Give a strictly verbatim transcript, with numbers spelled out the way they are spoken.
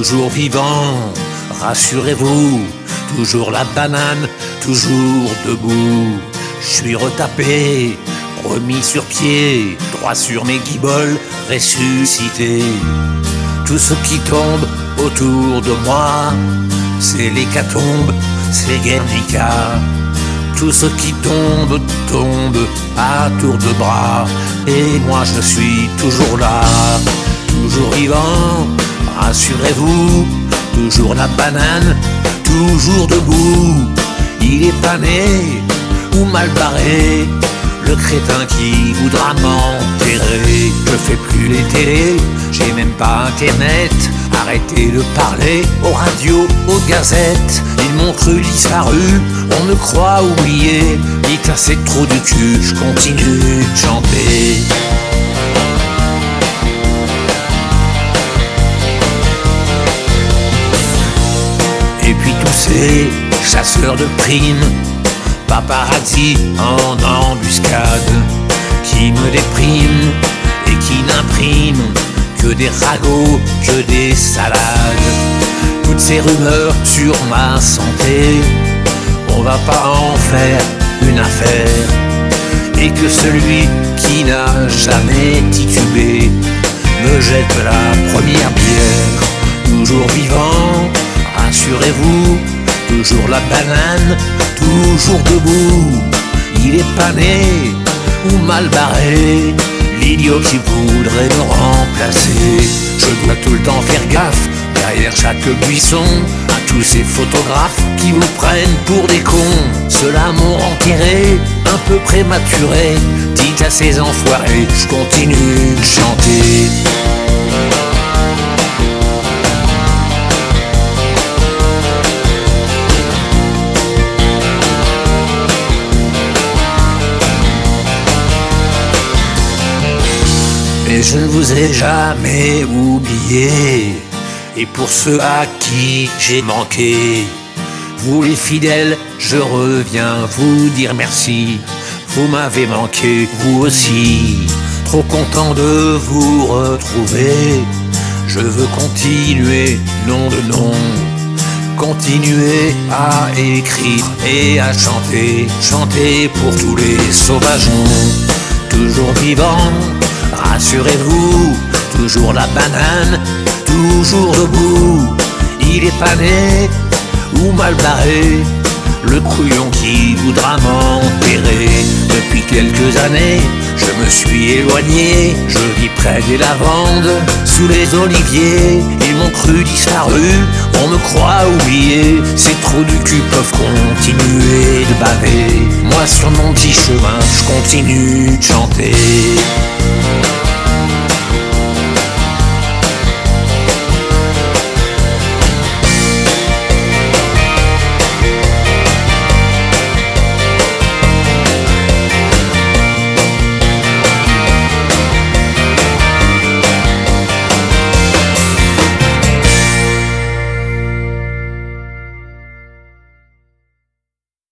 toujours vivant, rassurez-vous, toujours la banane, toujours debout. Je suis retapé, remis sur pied, droit sur mes guiboles, ressuscité. Tout ce qui tombe autour de moi, c'est l'hécatombe, c'est Guernica. Tout ce qui tombe, tombe à tour de bras. Et moi je suis toujours là, toujours vivant, rassurez-vous, toujours la banane, toujours debout. Il est pas né ou mal barré, le crétin qui voudra m'enterrer. Je fais plus les télés, j'ai même pas internet. Arrêtez de parler aux radios, aux gazettes. Ils m'ont cru disparu, on me croit oublié. Dites à ces trous du cul, je continue de chanter. Et puis tous ces chasseurs de primes, paparazzi en embuscade, qui me dépriment et qui n'impriment que des ragots, que des salades. Toutes ces rumeurs sur ma santé, on va pas en faire une affaire. Et que celui qui n'a jamais titubé me jette la première bière. Toujours vivant, rassurez-vous, toujours la banane, toujours debout. Il est pas né ou mal barré, l'idiot qui voudrait me remplacer. Je dois tout le temps faire gaffe, derrière chaque buisson, à tous ces photographes qui vous prennent pour des cons. Ceux-là m'ont enterré, un peu prématuré. Dites à ces enfoirés, je continue de chanter. Mais je ne vous ai jamais oublié. Et pour ceux à qui j'ai manqué, vous les fidèles, je reviens vous dire merci. Vous m'avez manqué, vous aussi. Trop content de vous retrouver. Je veux continuer, nom de nom. Continuer à écrire et à chanter. Chanter pour tous les sauvageons. Toujours vivant, rassurez-vous, toujours la banane, toujours debout. Il est pas né ou mal barré, le couillon qui voudra m'enterrer. Depuis quelques années, je me suis éloigné, je vis près des lavandes, sous les oliviers. Ils m'ont cru disparu, on me croit oublié. Ces trous du cul peuvent continuer de baver. Moi sur mon petit chemin, je continue de chanter.